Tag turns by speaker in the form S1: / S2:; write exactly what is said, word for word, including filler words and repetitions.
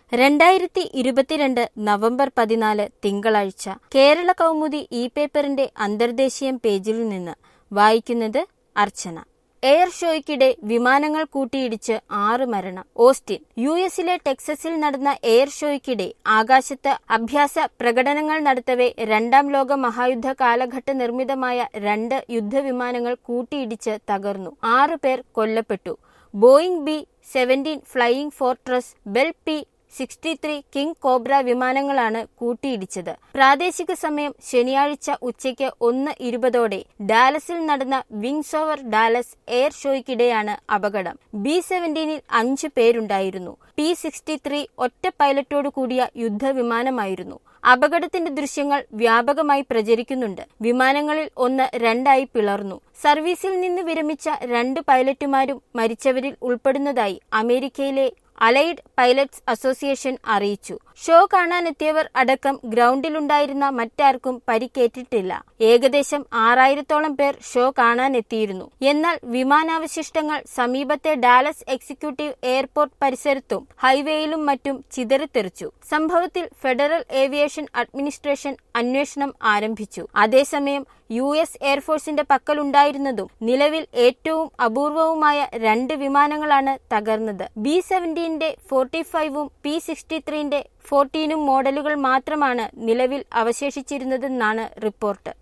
S1: രണ്ടായിരത്തി ഇരുപത്തിരണ്ട് നവംബർ പതിനാല് തിങ്കളാഴ്ച കേരള കൗമുദി ഇ പേപ്പറിന്റെ അന്തർദേശീയം പേജിൽ നിന്ന് വായിക്കുന്നത് അർച്ചന. എയർ ഷോയ്ക്കിടെ വിമാനങ്ങൾ കൂട്ടിയിടിച്ച് ആറ് മരണം. ഓസ്റ്റിൻ. യു എസിലെ ടെക്സസിൽ നടന്ന എയർ ഷോയ്ക്കിടെ ആകാശത്ത് അഭ്യാസ പ്രകടനങ്ങൾ നടത്തവെ രണ്ടാം ലോക മഹായുദ്ധ കാലഘട്ട നിർമ്മിതമായ രണ്ട് യുദ്ധവിമാനങ്ങൾ കൂട്ടിയിടിച്ച് തകർന്നു. ആറ് പേർ കൊല്ലപ്പെട്ടു. Boeing B seventeen flying fortress, Bell P sixty three King Cobra വിമാനങ്ങളാണ് കൂട്ടിയിടിച്ചത്. പ്രാദേശിക സമയം ശനിയാഴ്ച ഉച്ചയ്ക്ക് ഒന്ന് ഇരുപതോടെ ഡാലസിൽ നടന്ന വിങ്സ് ഓവർ ഡാലസ് എയർ ഷോയ്ക്കിടെയാണ് അപകടം. ബി സെവന്റീനിൽ അഞ്ചു പേരുണ്ടായിരുന്നു. പി സിക്സ്റ്റി ത്രീ ഒറ്റ പൈലറ്റോടു കൂടിയ യുദ്ധവിമാനമായിരുന്നു. അപകടത്തിന്റെ ദൃശ്യങ്ങൾ വ്യാപകമായി പ്രചരിക്കുന്നുണ്ട്. വിമാനങ്ങളിൽ ഒന്ന് രണ്ടായി പിളർന്നു. സർവീസിൽ നിന്ന് വിരമിച്ച രണ്ട് പൈലറ്റുമാരും മരിച്ചവരിൽ ഉൾപ്പെടുന്നതായി അമേരിക്കയിലെ അലൈഡ് പൈലറ്റ്സ് അസോസിയേഷൻ അറിയിച്ചു. ഷോ കാണാനെത്തിയവർ അടക്കം ഗ്രൗണ്ടിലുണ്ടായിരുന്ന മറ്റാർക്കും പരിക്കേറ്റിട്ടില്ല. ഏകദേശം ആറായിരത്തോളം പേർ ഷോ കാണാനെത്തിയിരുന്നു. എന്നാൽ വിമാനാവശിഷ്ടങ്ങൾ സമീപത്തെ ഡാലസ് എക്സിക്യൂട്ടീവ് എയർപോർട്ട് പരിസരത്തും ഹൈവേയിലും മറ്റും ചിതറിത്തെറിച്ചു. സംഭവത്തിൽ ഫെഡറൽ ഏവിയേഷൻ അഡ്മിനിസ്ട്രേഷൻ അന്വേഷണം ആരംഭിച്ചു. അതേസമയം യു എസ് എയർഫോഴ്സിന്റെ പക്കലുണ്ടായിരുന്നതും നിലവിൽ ഏറ്റവും അപൂർവവുമായ രണ്ട് വിമാനങ്ങളാണ് തകർന്നത്. ബി സെവന്റീന്റെ ഫോർട്ടി ഫൈവും പി സിക്സ്റ്റി ത്രീന്റെ ഫോർട്ടീനും മോഡലുകൾ മാത്രമാണ് നിലവിൽ അവശേഷിച്ചിരുന്നതെന്നാണ് റിപ്പോർട്ട്.